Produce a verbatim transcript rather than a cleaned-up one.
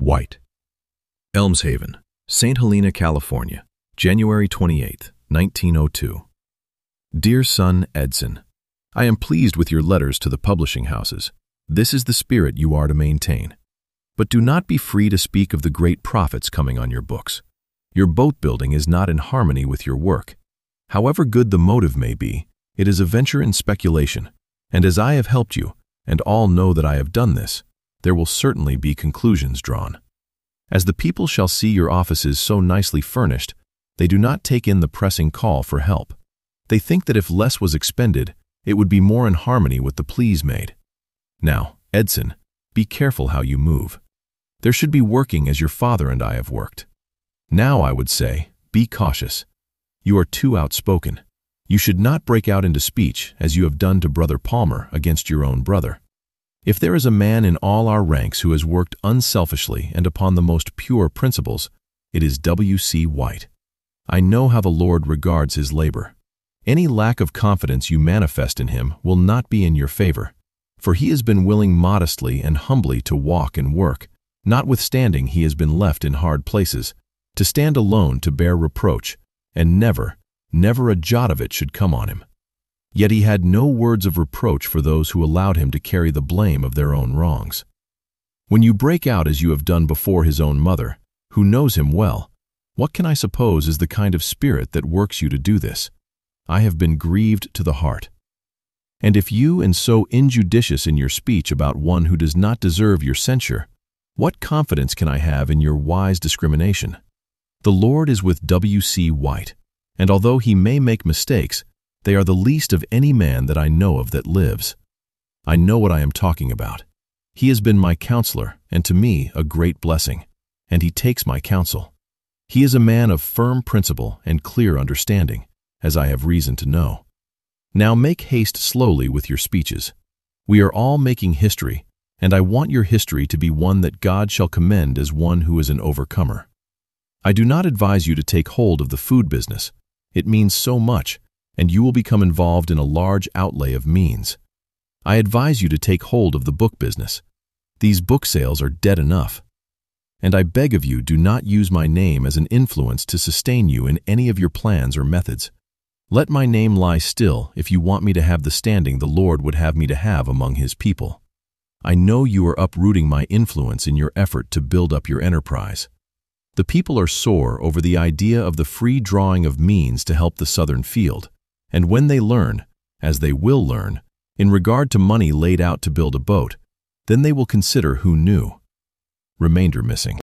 White. Elmshaven, Saint Helena, California, January twenty-eighth, nineteen oh two. Dear son Edson, I am pleased with your letters to the publishing houses. This is the spirit you are to maintain. But do not be free to speak of the great profits coming on your books. Your boat building is not in harmony with your work. However good the motive may be, it is a venture in speculation, and as I have helped you, and all know that I have done this, there will certainly be conclusions drawn. As the people shall see your offices so nicely furnished, they do not take in the pressing call for help. They think that if less was expended, it would be more in harmony with the pleas made. Now, Edson, be careful how you move. There should be working as your father and I have worked. Now I would say, be cautious. You are too outspoken. You should not break out into speech, as you have done to Brother Palmer against your own brother. If there is a man in all our ranks who has worked unselfishly and upon the most pure principles, it is W C White. I know how the Lord regards his labor. Any lack of confidence you manifest in him will not be in your favor, for he has been willing modestly and humbly to walk and work, notwithstanding he has been left in hard places, to stand alone to bear reproach, and never, never a jot of it should come on him. Yet he had no words of reproach for those who allowed him to carry the blame of their own wrongs. When you break out as you have done before his own mother, who knows him well, what can I suppose is the kind of spirit that works you to do this? I have been grieved to the heart. And if you and so injudicious in your speech about one who does not deserve your censure, what confidence can I have in your wise discrimination? The Lord is with W C White, and although he may make mistakes, they are the least of any man that I know of that lives. I know what I am talking about. He has been my counselor, and to me a great blessing, and he takes my counsel. He is a man of firm principle and clear understanding, as I have reason to know. Now make haste slowly with your speeches. We are all making history, and I want your history to be one that God shall commend as one who is an overcomer. I do not advise you to take hold of the food business. It means so much, and you will become involved in a large outlay of means. I advise you to take hold of the book business. These book sales are dead enough. And I beg of you, do not use my name as an influence to sustain you in any of your plans or methods. Let my name lie still if you want me to have the standing the Lord would have me to have among his people. I know you are uprooting my influence in your effort to build up your enterprise. The people are sore over the idea of the free drawing of means to help the Southern field, and when they learn, as they will learn, in regard to money laid out to build a boat, then they will consider who knew. Remainder missing.